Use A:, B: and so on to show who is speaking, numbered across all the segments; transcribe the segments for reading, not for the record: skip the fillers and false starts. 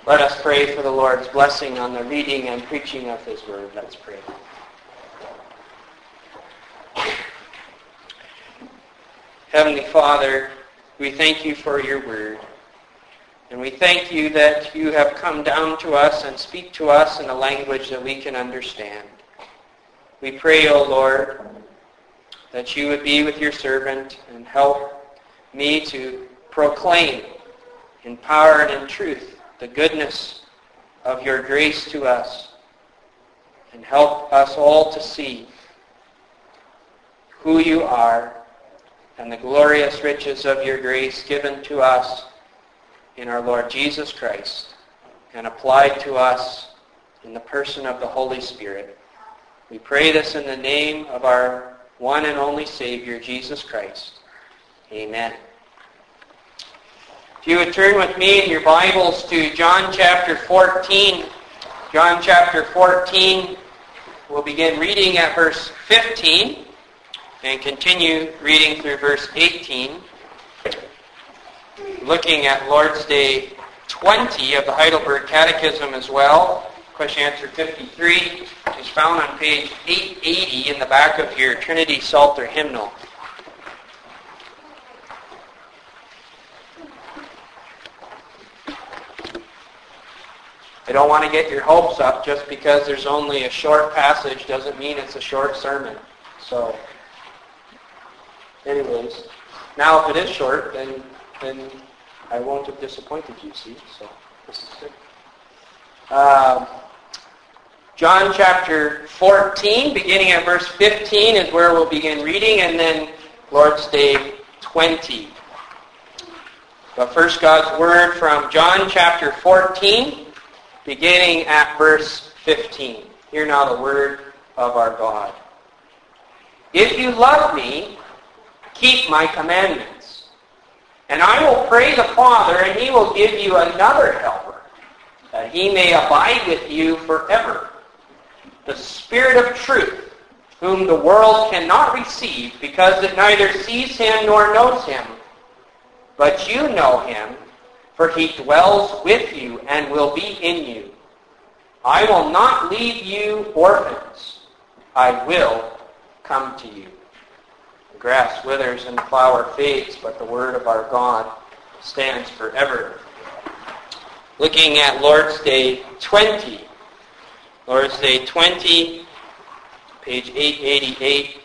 A: Let us pray for the Lord's blessing on the reading and preaching of His Word. Let's pray. Heavenly Father, we thank you for your Word. And we thank you that you have come down to us and speak to us in a language that we can understand. We pray, O Lord, that you would be with your servant and help me to proclaim in power and in truth the goodness of your grace to us, and help us all to see who you are and the glorious riches of your grace given to us in our Lord Jesus Christ and applied to us in the person of the Holy Spirit. We pray this in the name of our one and only Savior, Jesus Christ. Amen. If you would turn with me in your Bibles to John chapter 14. John chapter 14, we'll begin reading at verse 15 and continue reading through verse 18. Looking at Lord's Day 20 of the Heidelberg Catechism as well. Question answer 53 is found on page 880 in the back of your Trinity Psalter hymnal. I don't want to get your hopes up. Just because there's only a short passage doesn't mean it's a short sermon. So, anyways, now if it is short, then I won't have disappointed you, see? So, this is good. John chapter 14, beginning at verse 15, is where we'll begin reading, and then Lord's Day 20. But first, God's Word from John chapter 14, beginning at verse 15. Hear now the word of our God. If you love me, keep my commandments. And I will pray the Father, and he will give you another helper, that he may abide with you forever. The Spirit of truth, whom the world cannot receive, because it neither sees him nor knows him. But you know him, for he dwells with you and will be in you. I will not leave you orphans. I will come to you. The grass withers and the flower fades, but the word of our God stands forever. Looking at Lord's Day 20. Lord's Day 20, page 880,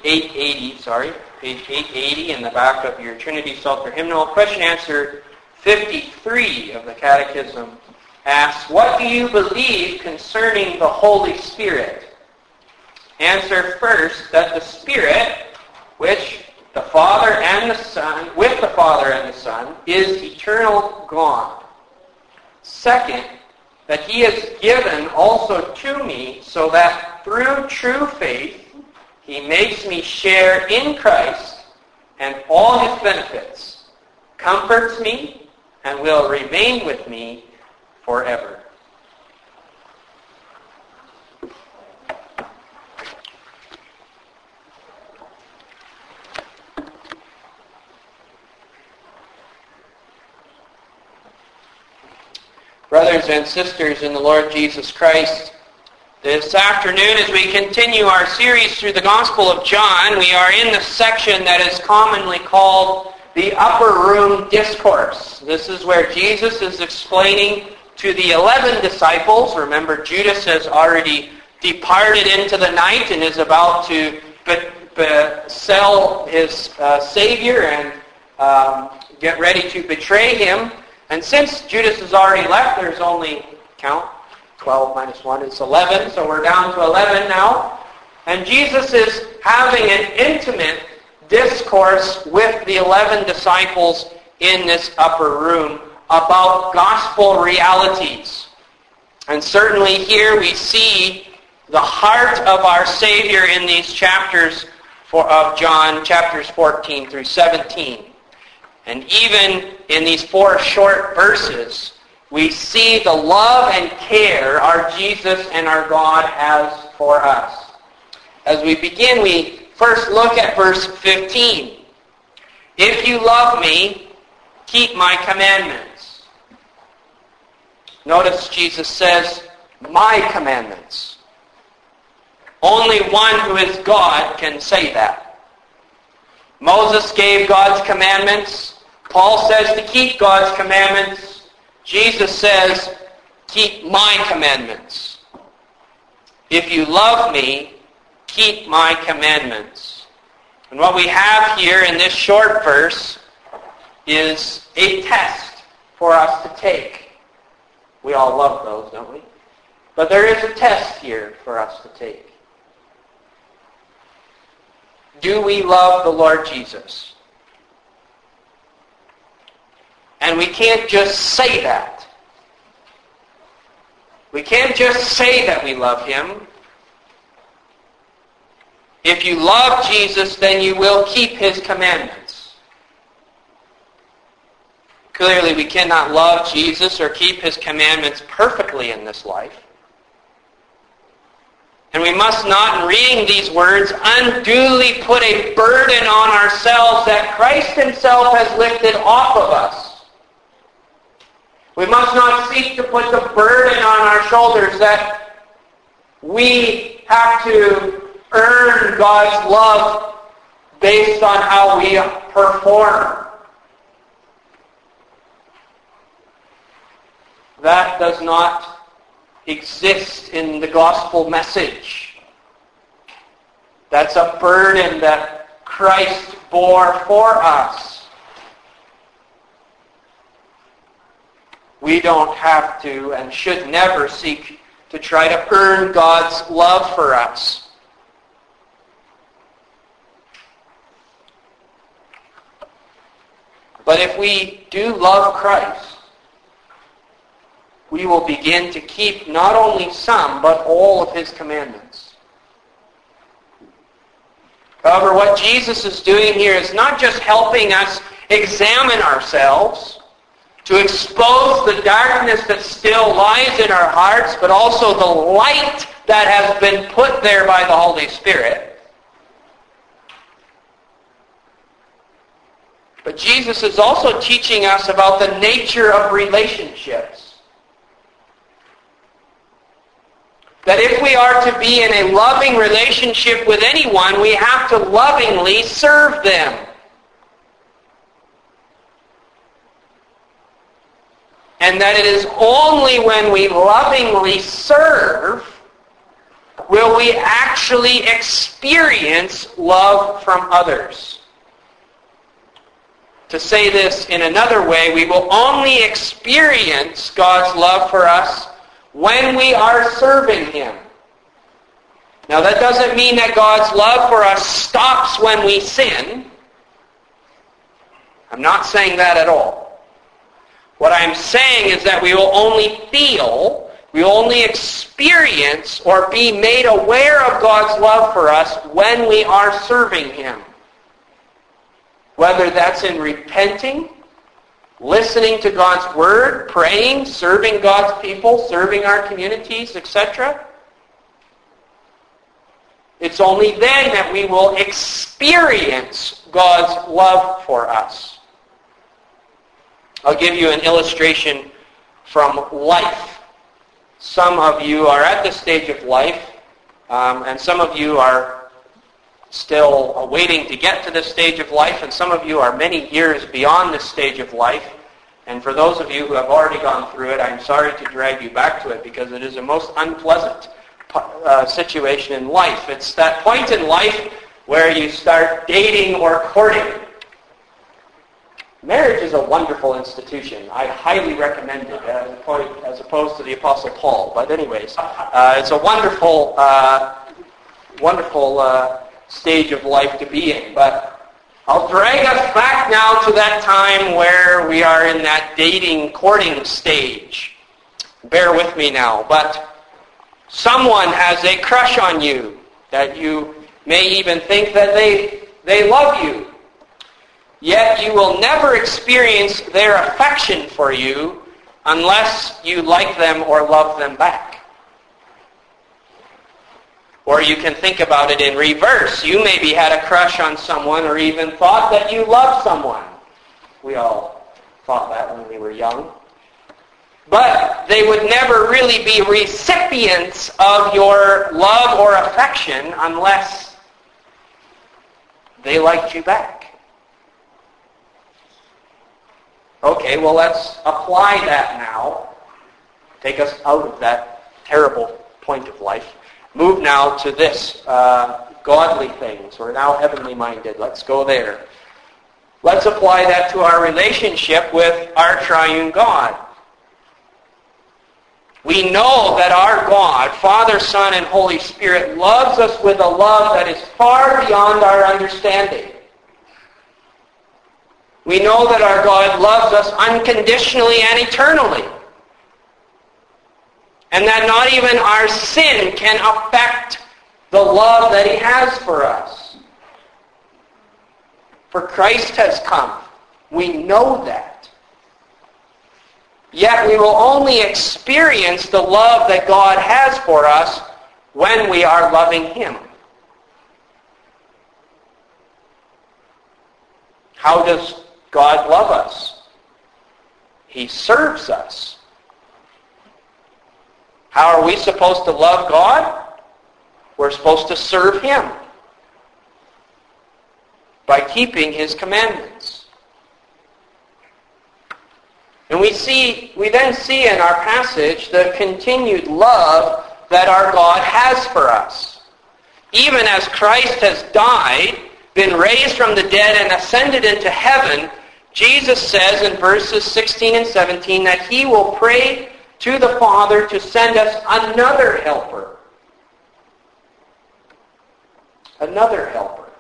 A: page 880 in the back of your Trinity Psalter hymnal. Question answer 53 of the Catechism asks, what do you believe concerning the Holy Spirit? Answer first, that the Spirit, which the Father and the Son, with the Father and the Son, is eternal God. Second, that he is given also to me, so that through true faith he makes me share in Christ and all his benefits, comforts me, and will remain with me forever. Brothers and sisters in the Lord Jesus Christ, this afternoon as we continue our series through the Gospel of John, we are in the section that is commonly called the Upper Room Discourse. This is where Jesus is explaining to the 11 disciples. Remember, Judas has already departed into the night and is about to sell his Savior and get ready to betray him. And since Judas has already left, there's only, 12 minus 1 is 11, so we're down to 11 now. And Jesus is having an intimate discourse with the 11 disciples in this upper room about gospel realities. And certainly here we see the heart of our Savior in these chapters of John, chapters 14 through 17. And even in these 4 short verses, we see the love and care our Jesus and our God has for us. As we begin, we first look at verse 15. If you love me, keep my commandments. Notice Jesus says, my commandments. Only one who is God can say that. Moses gave God's commandments. Paul says to keep God's commandments. Jesus says, keep my commandments. If you love me, keep my commandments. And what we have here in this short verse is a test for us to take. We all love those, don't we? But there is a test here for us to take. Do we love the Lord Jesus? And we can't just say that. We can't just say that we love Him. If you love Jesus, then you will keep His commandments. Clearly, we cannot love Jesus or keep His commandments perfectly in this life. And we must not, in reading these words, unduly put a burden on ourselves that Christ Himself has lifted off of us. We must not seek to put the burden on our shoulders that we have to earn God's love based on how we perform. That does not exist in the gospel message. That's a burden that Christ bore for us. We don't have to and should never seek to try to earn God's love for us. But if we do love Christ, we will begin to keep not only some, but all of His commandments. However, what Jesus is doing here is not just helping us examine ourselves, to expose the darkness that still lies in our hearts, but also the light that has been put there by the Holy Spirit. But Jesus is also teaching us about the nature of relationships. That if we are to be in a loving relationship with anyone, we have to lovingly serve them. And that it is only when we lovingly serve will we actually experience love from others. To say this in another way, we will only experience God's love for us when we are serving Him. Now that doesn't mean that God's love for us stops when we sin. I'm not saying that at all. What I'm saying is that we will only feel, we will only experience or be made aware of God's love for us when we are serving Him. Whether that's in repenting, listening to God's Word, praying, serving God's people, serving our communities, etc. It's only then that we will experience God's love for us. I'll give you an illustration from life. Some of you are at this stage of life, and some of you are still waiting to get to this stage of life, and some of you are many years beyond this stage of life. And for those of you who have already gone through it, I'm sorry to drag you back to it because it is a most unpleasant situation in life. It's that point in life where you start dating or courting. Marriage is a wonderful institution. I highly recommend it as opposed to the Apostle Paul. But anyways, it's a wonderful, wonderful stage of life to be in. But I'll drag us back now to that time where we are in that dating, courting stage. Bear with me now. But someone has a crush on you that you may even think that they love you. Yet you will never experience their affection for you unless you like them or love them back. Or you can think about it in reverse. You maybe had a crush on someone or even thought that you loved someone. We all thought that when we were young. but they would never really be recipients of your love or affection unless they liked you back. Okay, well, let's apply that now. Take us out of that terrible point of life. Move now to this, godly things. We're now heavenly minded. Let's go there. Let's apply that to our relationship with our triune God. We know that our God, Father, Son, and Holy Spirit, loves us with a love that is far beyond our understanding. We know that our God loves us unconditionally and eternally. And that not even our sin can affect the love that He has for us. For Christ has come. We know that. Yet we will only experience the love that God has for us when we are loving Him. How does God love us? He serves us. How are we supposed to love God? We're supposed to serve Him by keeping His commandments. And we then see in our passage the continued love that our God has for us. Even as Christ has died, been raised from the dead, and ascended into heaven, Jesus says in verses 16 and 17 that He will pray to the Father to send us another helper. Another helper.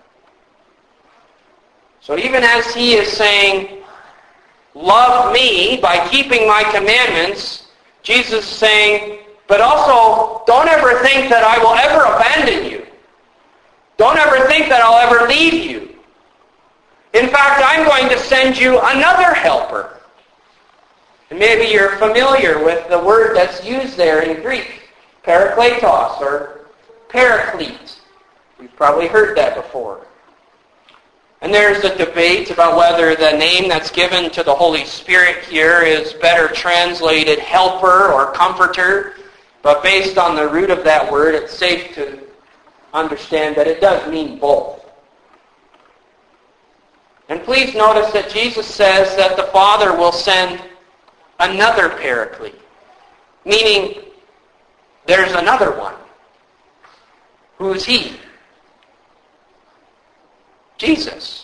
A: So even as He is saying, love me by keeping my commandments, Jesus is saying, but also don't ever think that I will ever abandon you. Don't ever think that I'll ever leave you. In fact, I'm going to send you another helper. And maybe you're familiar with the word that's used there in Greek, parakletos or paraclete. You've probably heard that before. And there's a debate about whether the name that's given to the Holy Spirit here is better translated helper or comforter. But based on the root of that word, it's safe to understand that it does mean both. And please notice that Jesus says that the Father will send another paraclete, meaning there's another one. Who is He? Jesus.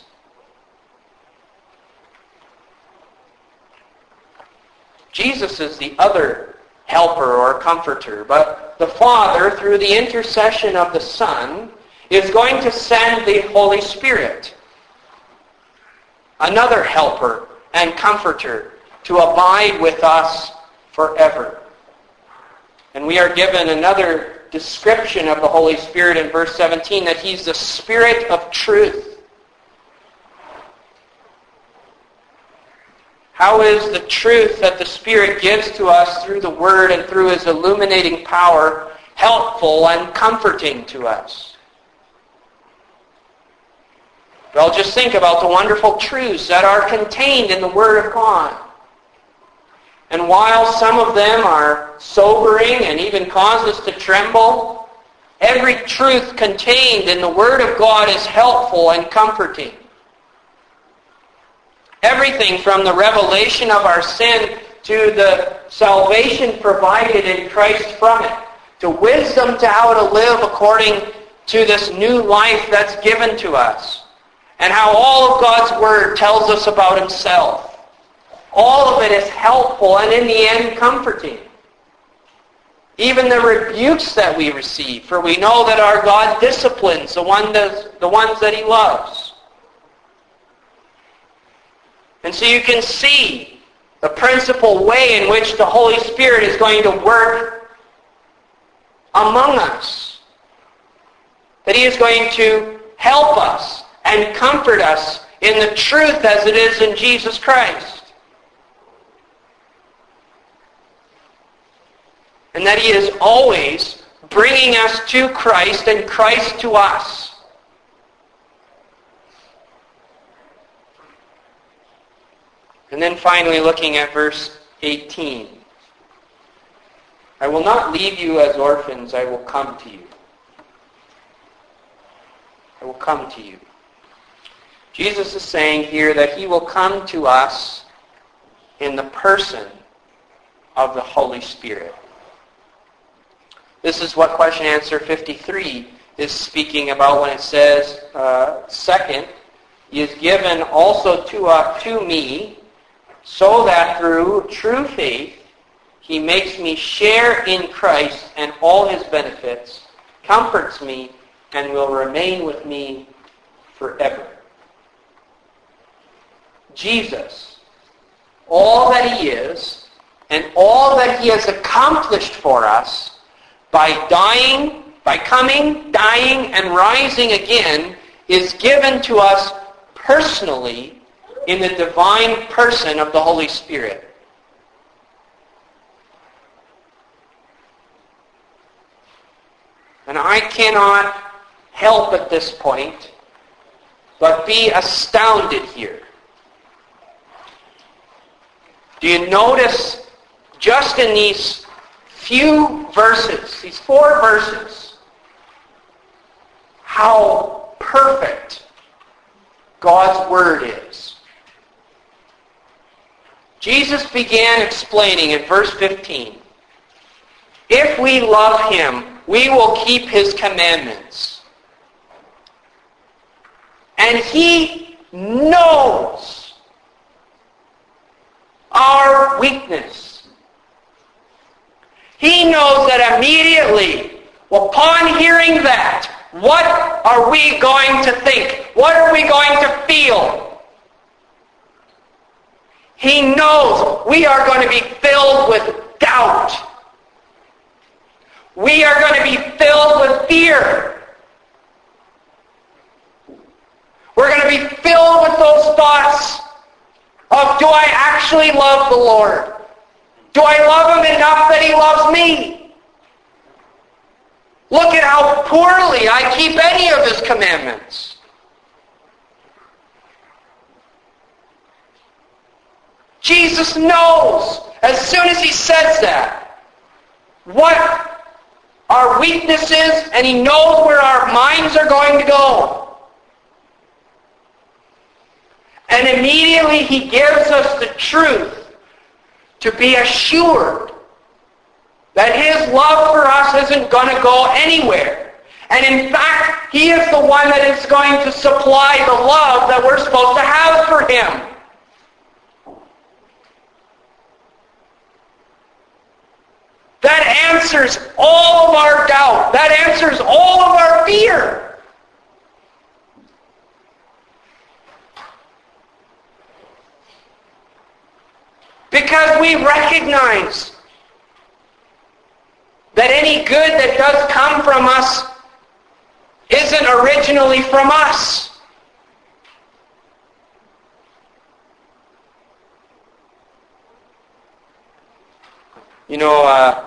A: Jesus is the other helper or comforter, but the Father, through the intercession of the Son, is going to send the Holy Spirit, another helper and comforter, to abide with us forever. And we are given another description of the Holy Spirit in verse 17, that He's the Spirit of truth. How is the truth that the Spirit gives to us through the Word and through His illuminating power helpful and comforting to us? Well, just think about the wonderful truths that are contained in the Word of God. And while some of them are sobering and even cause us to tremble, every truth contained in the Word of God is helpful and comforting. Everything from the revelation of our sin to the salvation provided in Christ from it, to wisdom to how to live according to this new life that's given to us, and how all of God's Word tells us about Himself. All of it is helpful and in the end comforting. Even the rebukes that we receive, for we know that our God disciplines the ones that He loves. And so you can see the principal way in which the Holy Spirit is going to work among us. That He is going to help us and comfort us in the truth as it is in Jesus Christ. And that He is always bringing us to Christ and Christ to us. And then finally looking at verse 18. I will not leave you as orphans. I will come to you. I will come to you. Jesus is saying here that he will come to us in the person of the Holy Spirit. This is what question answer 53 is speaking about when it says, second, he is given also to me, so that through true faith he makes me share in Christ and all his benefits, comforts me, and will remain with me forever. Jesus, all that he is, and all that he has accomplished for us by coming, dying, and rising again, is given to us personally in the divine person of the Holy Spirit. And I cannot help at this point but be astounded here. Do you notice just in these few verses, these 4 verses, how perfect God's Word is? Jesus began explaining in verse 15, if we love him, we will keep his commandments. And he knows our weakness. He knows that immediately, upon hearing that, what are we going to think? What are we going to feel? He knows we are going to be filled with doubt. We are going to be filled with fear. We're going to be filled with those thoughts of, do I actually love the Lord? Do I love him enough that he loves me? Look at how poorly I keep any of his commandments. Jesus knows, as soon as he says that, what our weakness is, and he knows where our minds are going to go. And immediately he gives us the truth to be assured that his love for us isn't going to go anywhere. And in fact, he is the one that is going to supply the love that we're supposed to have for him. That answers all of our doubt. That answers all of our fear. Because we recognize that any good that does come from us isn't originally from us. You know,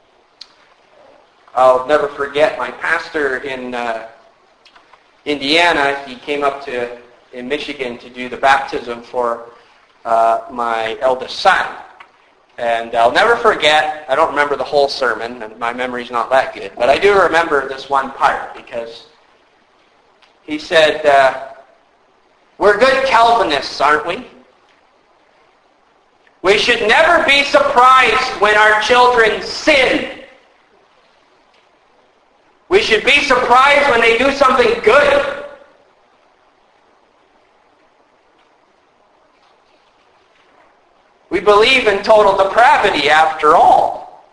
A: I'll never forget my pastor in Indiana. He came up in Michigan to do the baptism for my eldest son. And I'll never forget, I don't remember the whole sermon, and my memory's not that good, but I do remember this one part, because he said, we're good Calvinists, aren't we? We should never be surprised when our children sin. We should be surprised when they do something good. We believe in total depravity after all.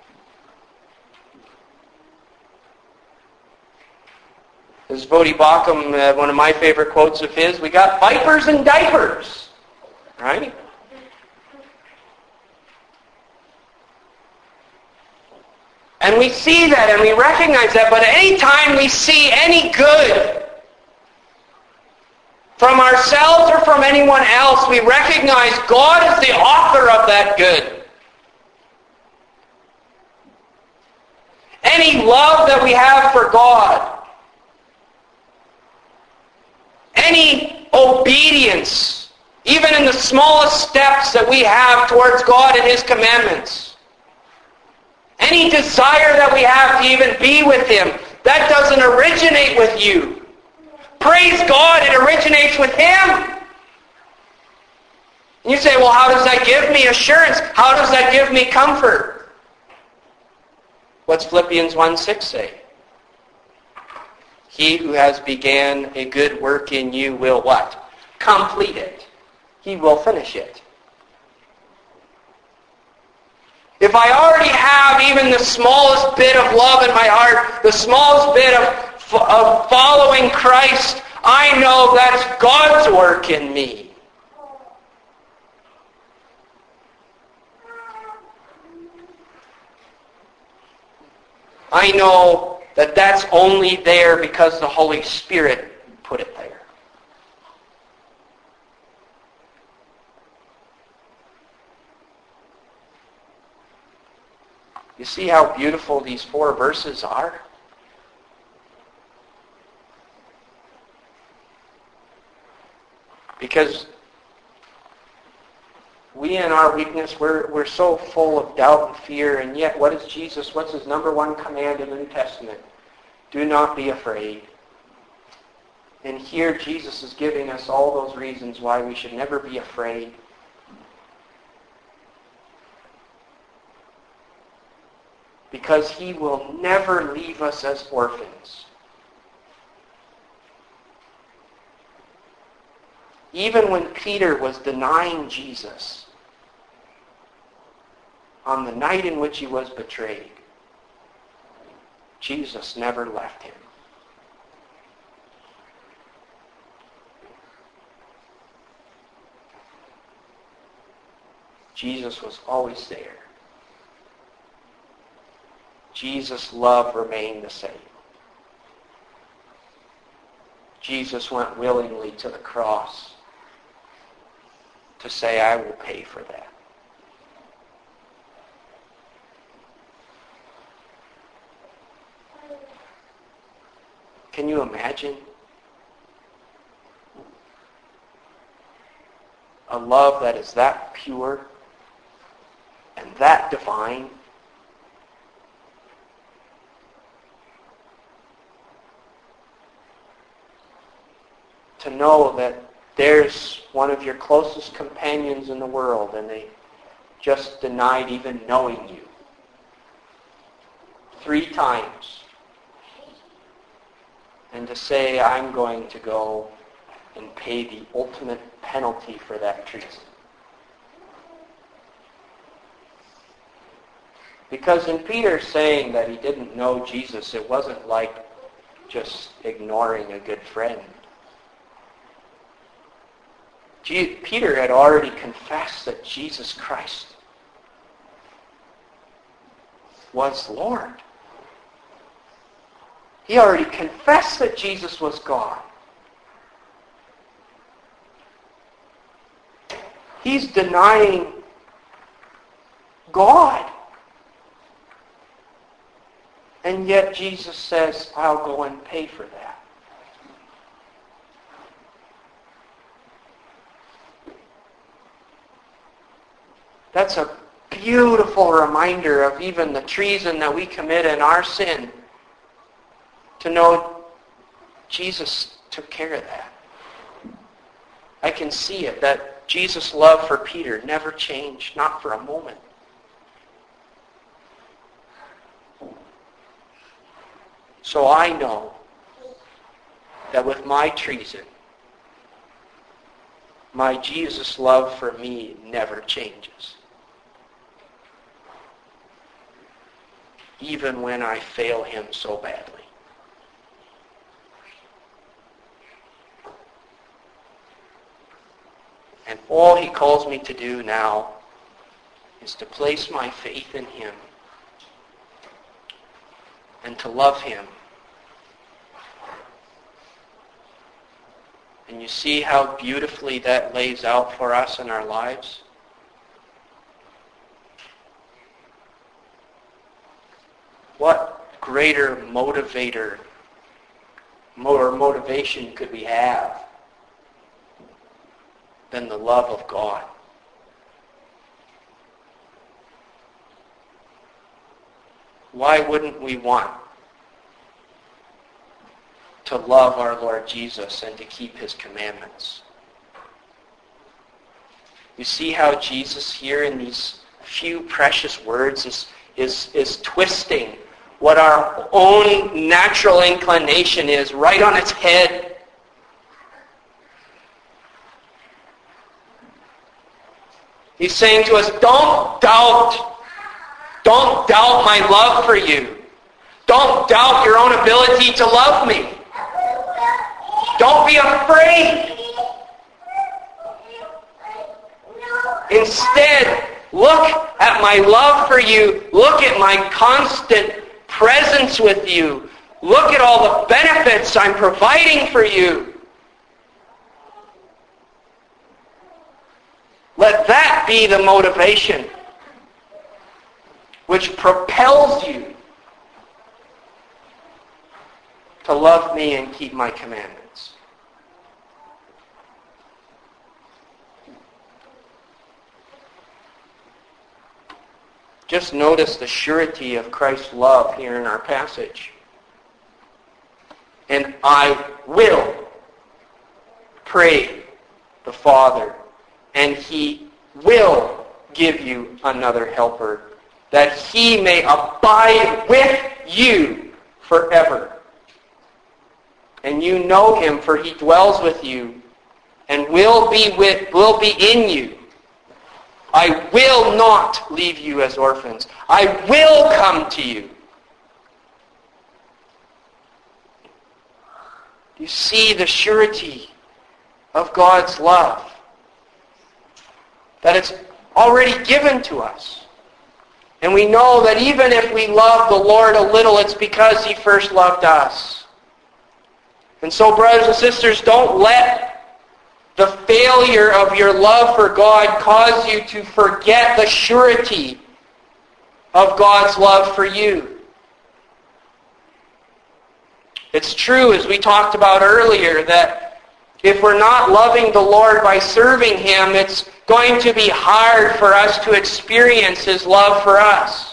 A: As Voddie Baucham, one of my favorite quotes of his, we got vipers and diapers. Right? And we see that and we recognize that, but any time we see any good from ourselves or from anyone else, we recognize God is the author of that good. Any love that we have for God, any obedience, even in the smallest steps that we have towards God and his commandments, Any desire that we have to even be with Him, that doesn't originate with you. Praise God, it originates with Him. And you say, well, how does that give me assurance? How does that give me comfort? What's Philippians 1:6 say? He who has began a good work in you will what? Complete it. He will finish it. If I already have even the smallest bit of love in my heart, the smallest bit of following Christ, I know that's God's work in me. I know that that's only there because the Holy Spirit put it there. You see how beautiful these 4 verses are? Because we in our weakness, we're so full of doubt and fear, and yet what's His number 1 command in the New Testament? Do not be afraid. And here Jesus is giving us all those reasons why we should never be afraid. Because He will never leave us as orphans. Even when Peter was denying Jesus on the night in which he was betrayed, Jesus never left him. Jesus was always there. Jesus' love remained the same. Jesus went willingly to the cross to say, I will pay for that. Can you imagine a love that is that pure and that divine? To know that there's one of your closest companions in the world and they just denied even knowing you 3 times. And to say, I'm going to go and pay the ultimate penalty for that treason. Because in Peter saying that he didn't know Jesus, it wasn't like just ignoring a good friend. Peter had already confessed that Jesus Christ was Lord. He already confessed that Jesus was God. He's denying God. And yet Jesus says, I'll go and pay for that. That's a beautiful reminder of even the treason that we commit in our sin. To know Jesus took care of that. I can see it, that Jesus' love for Peter never changed, not for a moment. So I know that with my treason, my Jesus' love for me never changes. Even when I fail Him so badly. And all He calls me to do now is to place my faith in Him and to love Him. And you see how beautifully that lays out for us in our lives? What greater motivator or motivation could we have than the love of God? why wouldn't we want to love our Lord Jesus and to keep his commandments? You see how Jesus here in these few precious words is twisting what our own natural inclination is right on its head. He's saying to us, don't doubt my love for you. Don't doubt your own ability to love me. Don't be afraid. Instead, look at my love for you. Look at my constant presence with you. Look at all the benefits I'm providing for you. Let that be the motivation which propels you to love me and keep my commandments. Just notice the surety of Christ's love here in our passage. And I will pray the Father, and he will give you another helper, that he may abide with you forever. And you know him, for he dwells with you and will be in you. I will not leave you as orphans. I will come to you. You see the surety of God's love, that it's already given to us. And we know that even if we love the Lord a little, it's because he first loved us. And so, brothers and sisters, don't let the failure of your love for God cause you to forget the surety of God's love for you. It's true, as we talked about earlier, that if we're not loving the Lord by serving him, it's going to be hard for us to experience his love for us.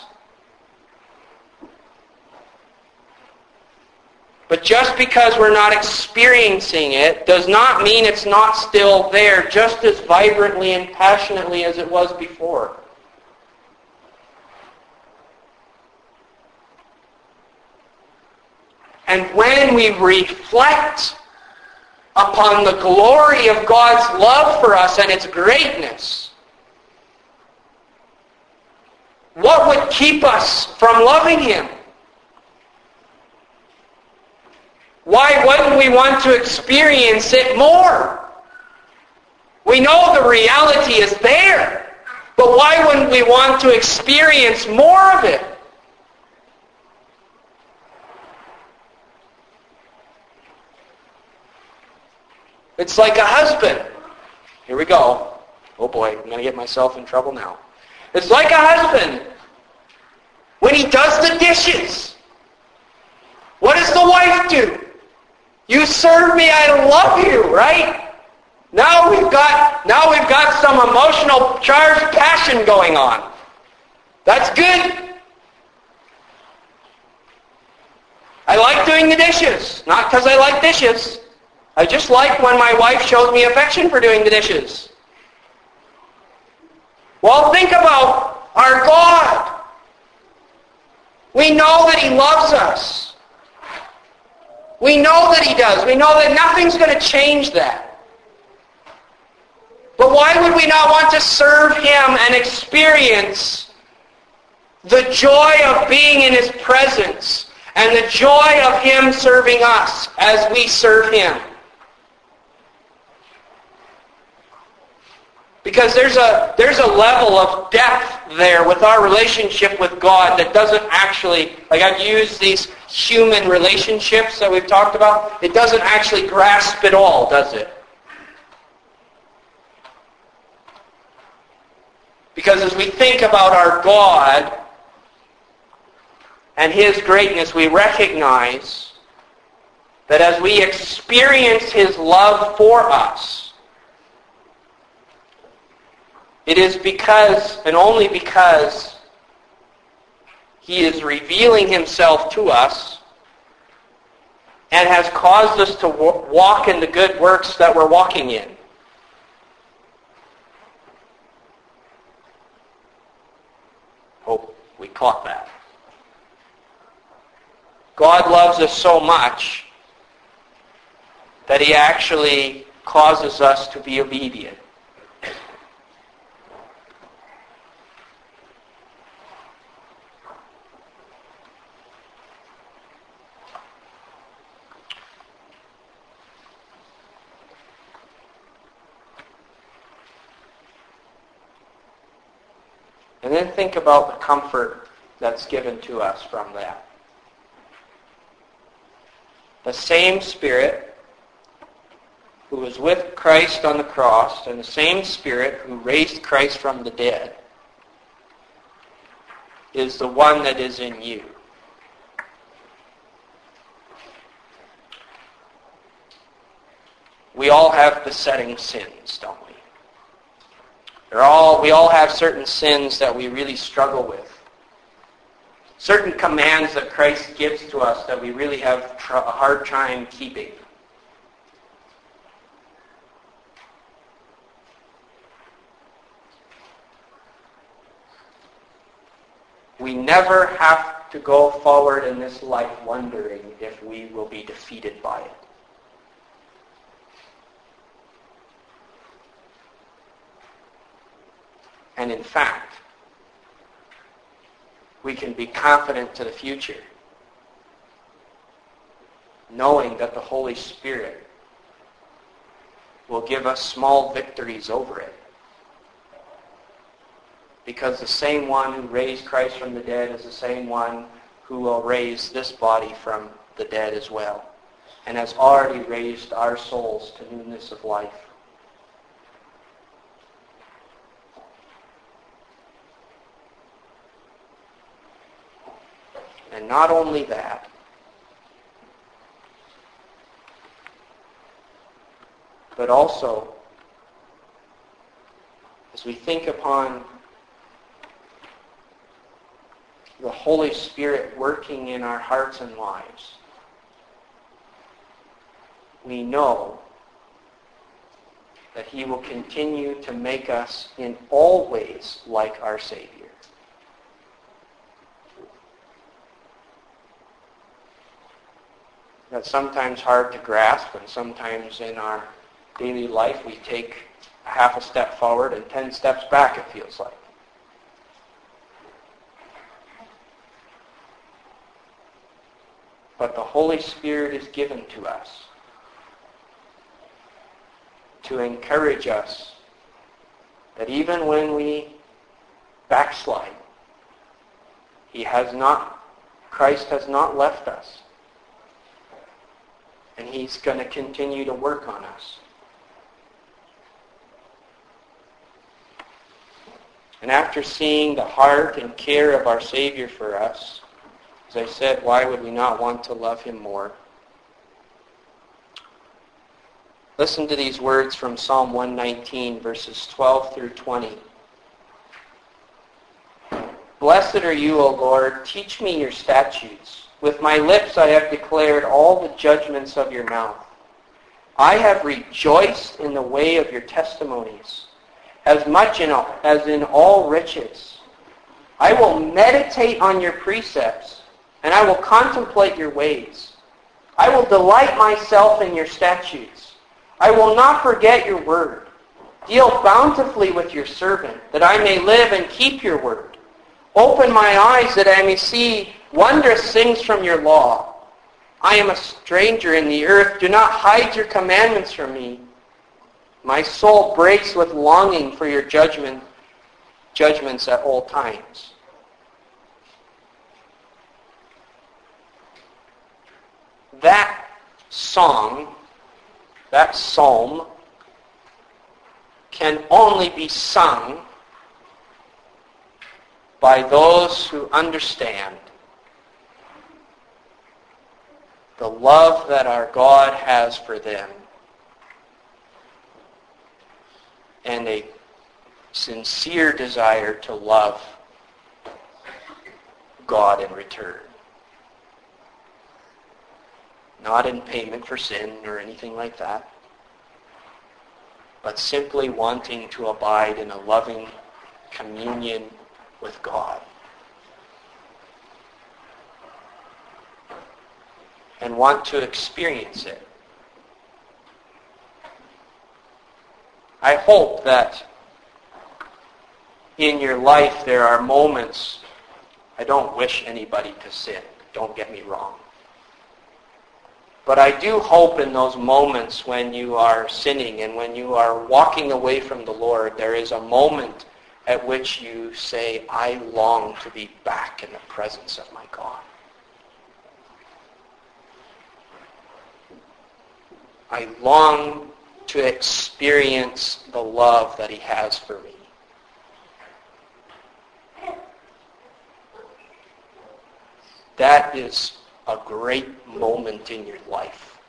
A: But just because we're not experiencing it does not mean it's not still there just as vibrantly and passionately as it was before. And when we reflect upon the glory of God's love for us and its greatness, what would keep us from loving him? Why wouldn't we want to experience it more? We know the reality is there, but why wouldn't we want to experience more of it? It's like a husband. Here we go. Oh boy, I'm going to get myself in trouble now. It's like a husband when he does the dishes. What does the wife do? You serve me, I love you, right? Now we've got some emotional charged passion going on. That's good. I like doing the dishes. Not because I like dishes. I just like when my wife shows me affection for doing the dishes. Well, think about our God. We know that he loves us. We know that he does. We know that nothing's going to change that. But why would we not want to serve him and experience the joy of being in his presence and the joy of him serving us as we serve him? Because there's a level of depth there with our relationship with God that doesn't actually, like I've used these human relationships that we've talked about, it doesn't actually grasp it all, does it? Because as we think about our God and his greatness, we recognize that as we experience his love for us, it is because, and only because, He is revealing himself to us and has caused us to walk in the good works that we're walking in. Hope we caught that. God loves us so much that he actually causes us to be obedient. And then think about the comfort that's given to us from that. The same Spirit who was with Christ on the cross and the same Spirit who raised Christ from the dead is the one that is in you. We all have besetting sins, don't we? We all have certain sins that we really struggle with. Certain commands that Christ gives to us that we really have a hard time keeping. We never have to go forward in this life wondering if we will be defeated by it. And in fact, we can be confident to the future, knowing that the Holy Spirit will give us small victories over it. Because the same one who raised Christ from the dead is the same one who will raise this body from the dead as well, and has already raised our souls to newness of life. And not only that, but also, as we think upon the Holy Spirit working in our hearts and lives, we know that he will continue to make us in all ways like our Savior. That's sometimes hard to grasp, and sometimes in our daily life we take a half a step forward and 10 steps back, it feels like. But the Holy Spirit is given to us to encourage us that even when we backslide, Christ has not left us. And he's going to continue to work on us. And after seeing the heart and care of our Savior for us, as I said, why would we not want to love him more? Listen to these words from Psalm 119, verses 12 through 20. Blessed are you, O Lord. Teach me your statutes. With my lips I have declared all the judgments of your mouth. I have rejoiced in the way of your testimonies, as much as in all riches. I will meditate on your precepts, and I will contemplate your ways. I will delight myself in your statutes. I will not forget your word. Deal bountifully with your servant, that I may live and keep your word. Open my eyes that I may see wondrous things from your law. I am a stranger in the earth. Do not hide your commandments from me. My soul breaks with longing for your judgments at all times. That song, that psalm, can only be sung by those who understand the love that our God has for them and a sincere desire to love God in return. Not in payment for sin or anything like that, but simply wanting to abide in a loving communion with God. And want to experience it. I hope that in your life there are moments, I don't wish anybody to sin, don't get me wrong. But I do hope in those moments when you are sinning and when you are walking away from the Lord, there is a moment at which you say, I long to be back in the presence of my God. I long to experience the love that he has for me. That is a great moment in your life.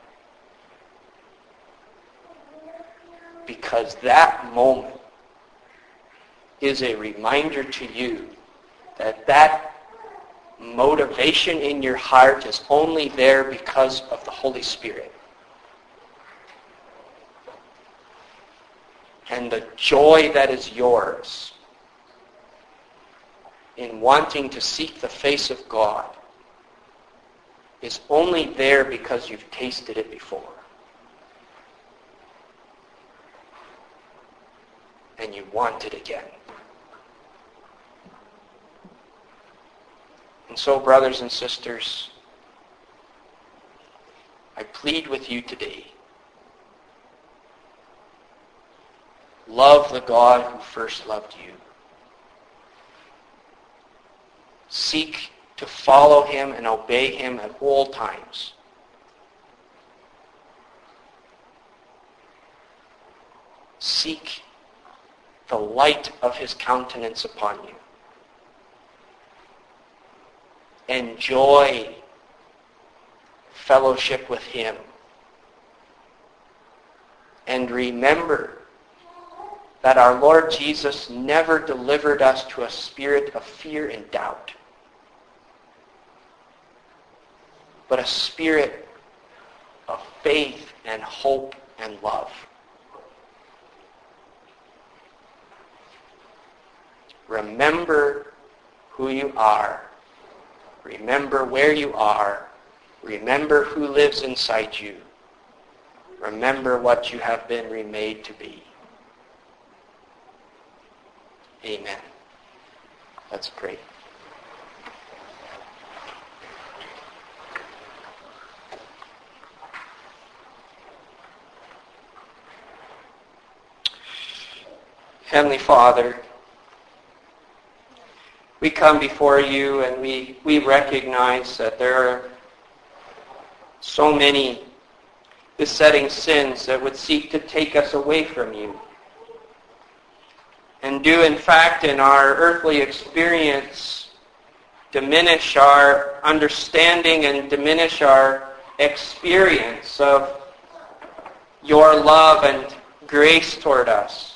A: Because that moment is a reminder to you that that motivation in your heart is only there because of the Holy Spirit. And the joy that is yours in wanting to seek the face of God is only there because you've tasted it before. And you want it again. And so, brothers and sisters, I plead with you today. Love the God who first loved you. Seek to follow him and obey him at all times. Seek the light of his countenance upon you. Enjoy fellowship with him. And remember that our Lord Jesus never delivered us to a spirit of fear and doubt, but a spirit of faith and hope and love. Remember who you are. Remember where you are. Remember who lives inside you. Remember what you have been remade to be. Amen. Let's pray. Heavenly Father, we come before you and we recognize that there are so many besetting sins that would seek to take us away from you. And do, in fact, in our earthly experience, diminish our understanding and diminish our experience of your love and grace toward us.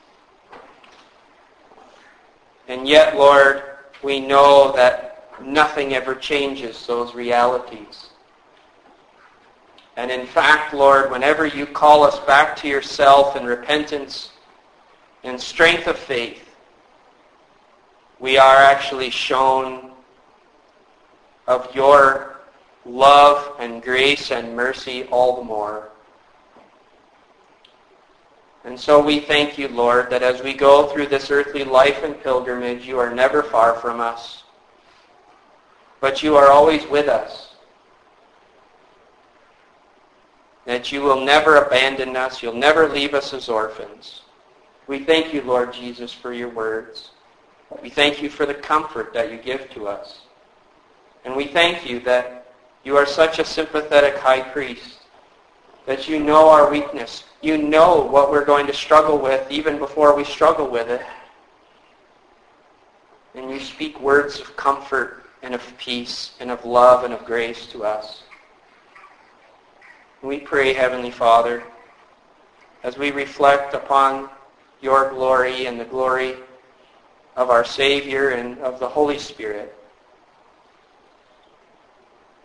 A: And yet, Lord, we know that nothing ever changes those realities. And in fact, Lord, whenever you call us back to yourself in repentance and strength of faith, we are actually shown of your love and grace and mercy all the more. And so we thank you, Lord, that as we go through this earthly life and pilgrimage, you are never far from us, but you are always with us. That you will never abandon us, you'll never leave us as orphans. We thank you, Lord Jesus, for your words. We thank you for the comfort that you give to us. And we thank you that you are such a sympathetic high priest, that you know our weakness. You know what we're going to struggle with even before we struggle with it. And you speak words of comfort and of peace and of love and of grace to us. We pray, Heavenly Father, as we reflect upon your glory and the glory of our Savior and of the Holy Spirit,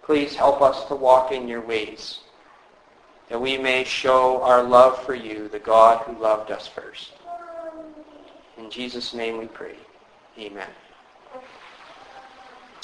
A: please help us to walk in your ways, that we may show our love for you, the God who loved us first. In Jesus' name we pray. Amen.